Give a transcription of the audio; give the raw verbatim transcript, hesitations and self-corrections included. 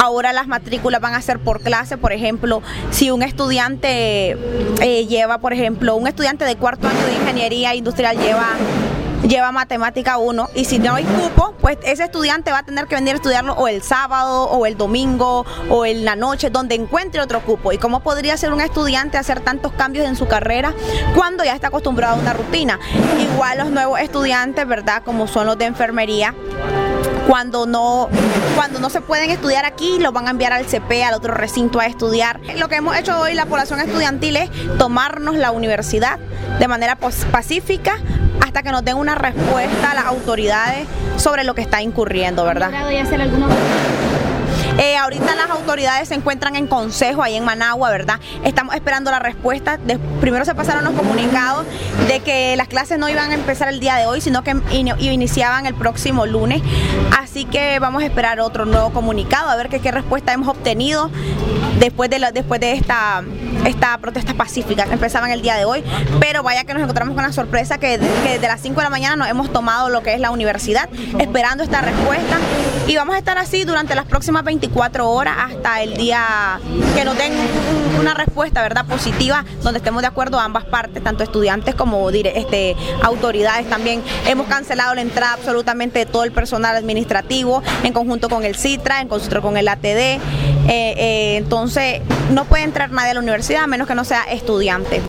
ahora las matrículas van a ser por clase. Por ejemplo, si un estudiante eh, lleva, por ejemplo, un estudiante de cuarto año de ingeniería industrial lleva lleva matemática uno, y si no hay cupo, pues ese estudiante va a tener que venir a estudiarlo o el sábado o el domingo o en la noche, donde encuentre otro cupo. ¿Y cómo podría ser un estudiante hacer tantos cambios en su carrera cuando ya está acostumbrado a una rutina? Igual los nuevos estudiantes, ¿verdad? Como son los de enfermería, cuando no, cuando no se pueden estudiar aquí, los van a enviar al C P, al otro recinto a estudiar. Lo que hemos hecho hoy la población estudiantil es tomarnos la universidad de manera pacífica hasta que nos den una respuesta a las autoridades sobre lo que está incurriendo, ¿verdad? ¿Y hacer alguna Eh, ahorita las autoridades se encuentran en consejo ahí en Managua, ¿verdad? Estamos esperando la respuesta. De, primero se pasaron los comunicados de que las clases no iban a empezar el día de hoy, sino que in, iniciaban el próximo lunes. Así que vamos a esperar otro nuevo comunicado, a ver qué, qué respuesta hemos obtenido después de, la, después de esta, esta protesta pacífica que empezaban el día de hoy. Pero vaya que nos encontramos con la sorpresa que, que desde las cinco de la mañana nos hemos tomado lo que es la universidad, esperando esta respuesta. Y vamos a estar así durante las próximas veinticuatro horas hasta el día que nos den una respuesta, ¿verdad?, positiva, donde estemos de acuerdo a ambas partes, tanto estudiantes como este, autoridades. También hemos cancelado la entrada absolutamente de todo el personal administrativo, en conjunto con el CITRA, en conjunto con el A T D. Eh, eh, entonces, no puede entrar nadie a la universidad a menos que no sea estudiante.